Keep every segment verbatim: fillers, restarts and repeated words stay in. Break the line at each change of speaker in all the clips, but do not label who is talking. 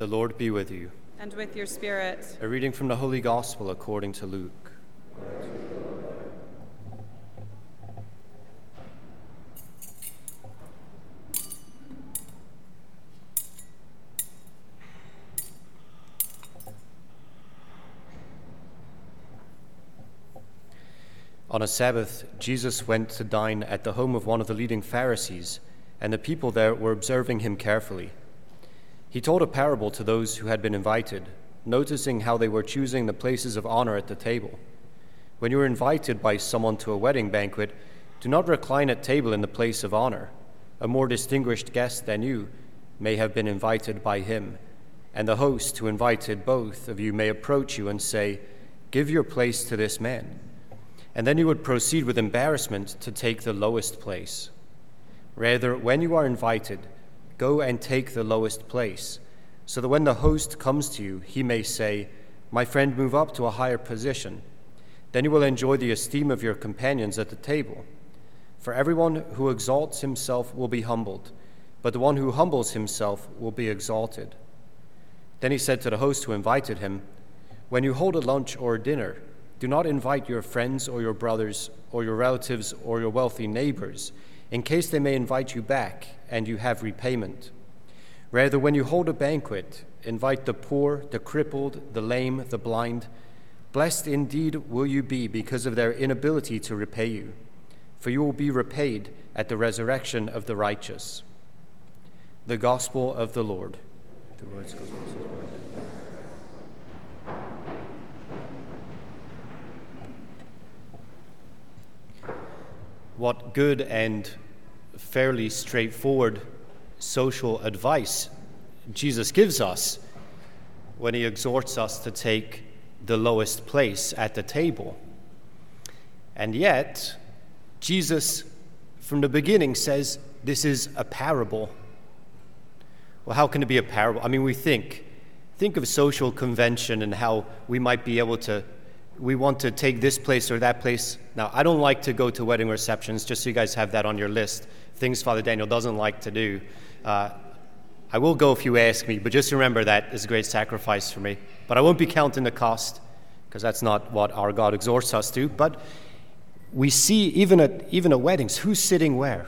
The Lord be with you.
And with your spirit.
A reading from the Holy Gospel according to Luke. On a Sabbath, Jesus went to dine at the home of one of the leading Pharisees, and the people there were observing him carefully. He told a parable to those who had been invited, noticing how they were choosing the places of honor at the table. When you are invited by someone to a wedding banquet, do not recline at table in the place of honor. A more distinguished guest than you may have been invited by him, and the host who invited both of you may approach you and say, "Give your place to this man." And then you would proceed with embarrassment to take the lowest place. Rather, when you are invited, go and take the lowest place, so that when the host comes to you, he may say, "My friend, move up to a higher position." Then you will enjoy the esteem of your companions at the table. For everyone who exalts himself will be humbled, but the one who humbles himself will be exalted. Then he said to the host who invited him, "When you hold a lunch or a dinner, do not invite your friends or your brothers or your relatives or your wealthy neighbors, in case they may invite you back and you have repayment. Rather, when you hold a banquet, invite the poor, the crippled, the lame, the blind. Blessed indeed will you be because of their inability to repay you, for you will be repaid at the resurrection of the righteous." The Gospel of the Lord. The words goes What good and fairly straightforward social advice Jesus gives us when he exhorts us to take the lowest place at the table. And yet, Jesus, from the beginning, says this is a parable. Well, how can it be a parable? I mean, we think, think of social convention and how we might be able to we want to take this place or that place. Now, I don't like to go to wedding receptions, just so you guys have that on your list. Things Father Daniel doesn't like to do. Uh, I will go if you ask me, but just remember that is a great sacrifice for me. But I won't be counting the cost, because that's not what our God exhorts us to. But we see, even at, even at weddings, who's sitting where.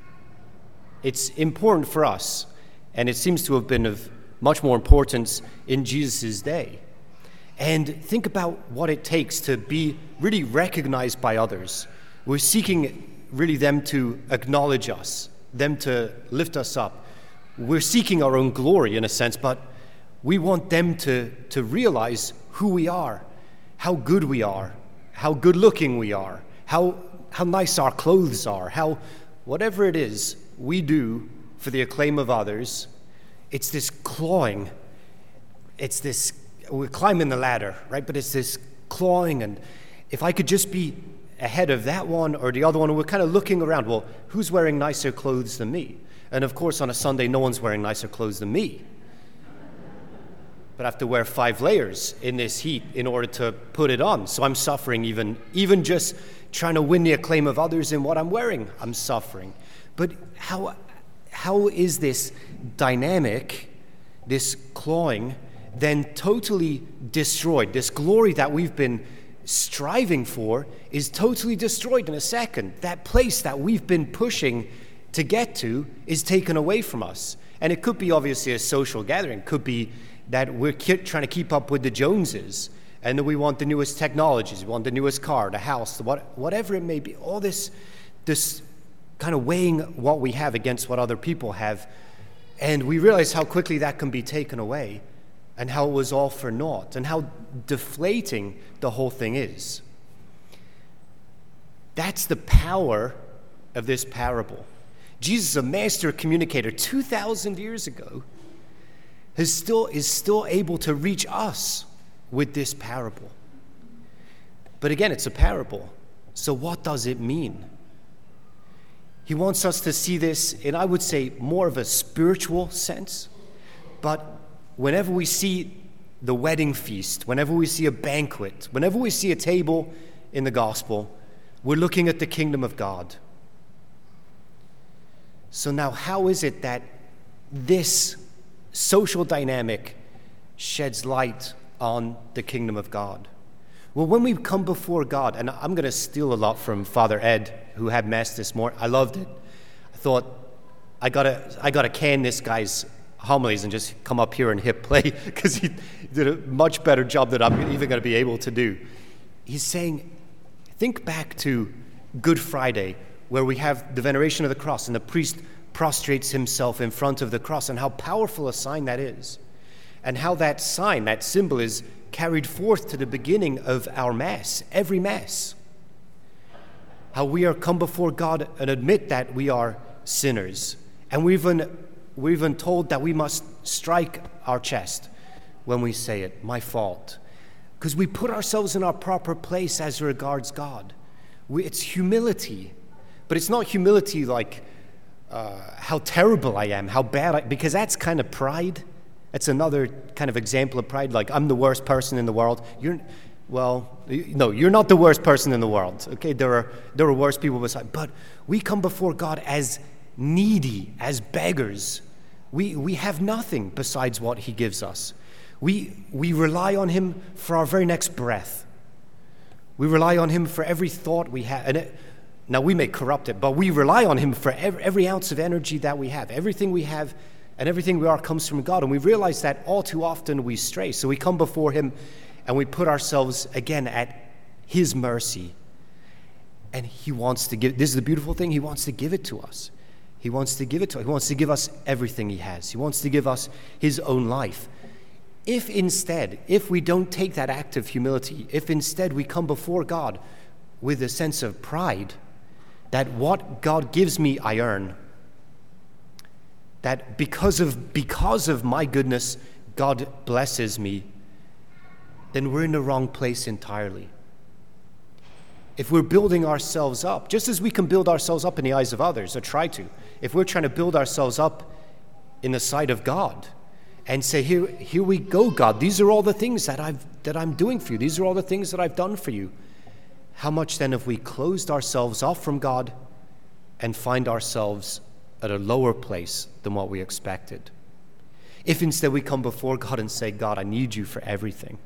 It's important for us, and it seems to have been of much more importance in Jesus' day. And think about what it takes to be really recognized by others. We're seeking really them to acknowledge us, them to lift us up. We're seeking our own glory in a sense, but we want them to, to realize who we are, how good we are, how good looking we are, how, how nice our clothes are, how whatever it is we do for the acclaim of others. It's this clawing, it's this we're climbing the ladder, right? But it's this clawing, and if I could just be ahead of that one or the other one, we're kind of looking around, well, who's wearing nicer clothes than me? And of course, on a Sunday, no one's wearing nicer clothes than me. But I have to wear five layers in this heat in order to put it on. So I'm suffering even, even just trying to win the acclaim of others in what I'm wearing. I'm suffering. But how, how is this dynamic, this clawing, then totally destroyed? This glory that we've been striving for is totally destroyed in a second. That place that we've been pushing to get to is taken away from us. And it could be obviously a social gathering. It could be that we're trying to keep up with the Joneses, and that we want the newest technologies, we want the newest car, the house, what, whatever it may be. All this, this kind of weighing what we have against what other people have. And we realize how quickly that can be taken away, and how it was all for naught, and how deflating the whole thing is. That's the power of this parable. Jesus, a master communicator two thousand years ago, is still, is still able to reach us with this parable. But again, it's a parable. So what does it mean? He wants us to see this in, I would say, more of a spiritual sense. But whenever we see the wedding feast, whenever we see a banquet, whenever we see a table in the gospel, we're looking at the kingdom of God. So now, how is it that this social dynamic sheds light on the kingdom of God? Well, when we come before God, and I'm going to steal a lot from Father Ed, who had Mass this morning. I loved it. I thought, I gotta, I gotta can this guy's homilies and just come up here and hit play, because he did a much better job than I'm even going to be able to do. He's saying, think back to Good Friday, where we have the veneration of the cross, and the priest prostrates himself in front of the cross, and how powerful a sign that is, and how that sign, that symbol, is carried forth to the beginning of our Mass, every Mass. How we are come before God and admit that we are sinners. And we're even, we're even told that we must strike our chest when we say it, my fault. Because we put ourselves in our proper place as regards God. We, it's humility. But it's not humility like uh, how terrible I am, how bad I... Because that's kind of pride. That's another kind of example of pride, like I'm the worst person in the world. You're, well, no, you're not the worst person in the world, okay? There are there are worse people beside. But we come before God as needy, as beggars. We we have nothing besides what he gives us. We we rely on him for our very next breath. We rely on him for every thought we have. And it, now we may corrupt it, but we rely on him for every, every ounce of energy that we have. Everything we have and everything we are comes from God. And we realize that all too often we stray. So we come before him and we put ourselves again at his mercy. And he wants to give, this is the beautiful thing, he wants to give it to us. He wants to give it to us. He wants to give us everything he has. He wants to give us his own life. If instead, if we don't take that act of humility, if instead we come before God with a sense of pride, that what God gives me, I earn, that because of because of my goodness, God blesses me, then we're in the wrong place entirely. If we're building ourselves up, just as we can build ourselves up in the eyes of others, or try to, if we're trying to build ourselves up in the sight of God, and say, here, here we go, God, these are all the things that I've that I'm doing for you, these are all the things that I've done for you, how much then have we closed ourselves off from God and find ourselves at a lower place than what we expected? If instead we come before God and say, God, I need you for everything,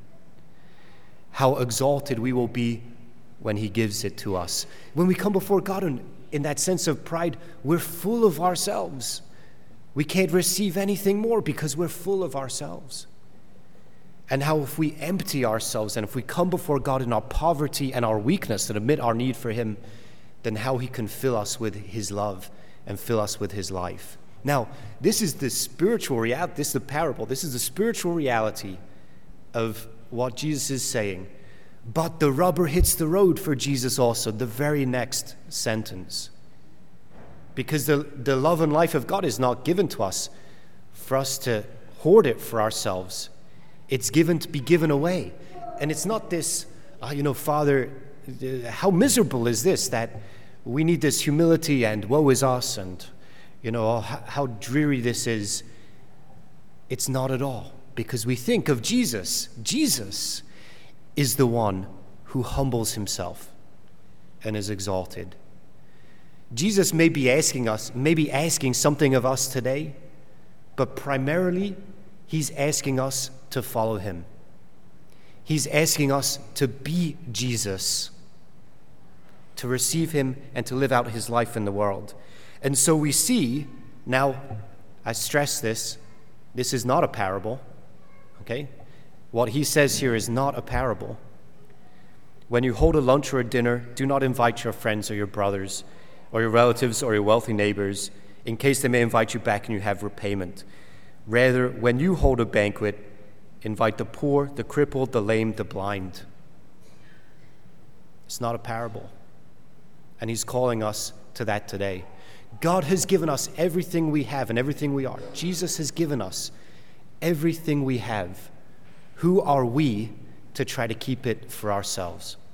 how exalted we will be when he gives it to us. When we come before God in, in that sense of pride, we're full of ourselves. We can't receive anything more because we're full of ourselves. And how if we empty ourselves and if we come before God in our poverty and our weakness and admit our need for him, then how he can fill us with his love and fill us with his life. Now, this is the spiritual reality, this is the parable, this is the spiritual reality of what Jesus is saying. But the rubber hits the road for Jesus also, the very next sentence. Because the, the love and life of God is not given to us for us to hoard it for ourselves. It's given to be given away. And it's not this, uh, you know, Father, uh, how miserable is this that we need this humility and woe is us and, you know, how, how dreary this is. It's not at all, because we think of Jesus. Jesus is the one who humbles himself and is exalted. Jesus may be asking us, maybe asking something of us today, but primarily he's asking us to follow him. He's asking us to be Jesus, to receive him and to live out his life in the world. And so we see, now I stress this, this is not a parable, okay? What he says here is not a parable. When you hold a lunch or a dinner, do not invite your friends or your brothers or your relatives or your wealthy neighbors, in case they may invite you back and you have repayment. Rather, when you hold a banquet, invite the poor, the crippled, the lame, the blind. It's not a parable. And he's calling us to that today. God has given us everything we have and everything we are. Jesus has given us everything we have. Who are we to try to keep it for ourselves?